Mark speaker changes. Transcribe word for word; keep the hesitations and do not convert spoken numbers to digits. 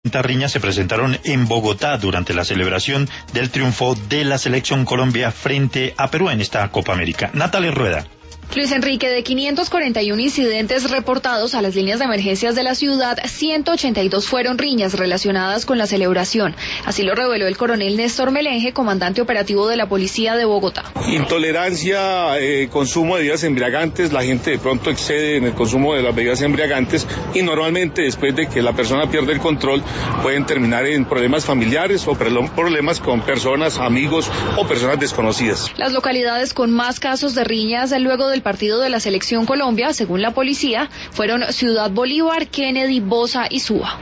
Speaker 1: Estas riñas se presentaron en Bogotá durante la celebración del triunfo de la selección Colombia frente a Perú en esta Copa América. Natalia Rueda.
Speaker 2: Luis Enrique, de quinientos cuarenta y uno incidentes reportados a las líneas de emergencias de la ciudad, ciento ochenta y dos fueron riñas relacionadas con la celebración. Así lo reveló el coronel Néstor Melenge, comandante operativo de la Policía de Bogotá.
Speaker 3: Intolerancia, eh, consumo de bebidas embriagantes, la gente de pronto excede en el consumo de las bebidas embriagantes y normalmente después de que la persona pierde el control pueden terminar en problemas familiares o problemas con personas, amigos o personas desconocidas.
Speaker 2: Las localidades con más casos de riñas luego de el partido de la selección Colombia, según la policía, fueron Ciudad Bolívar, Kennedy, Bosa y Suba.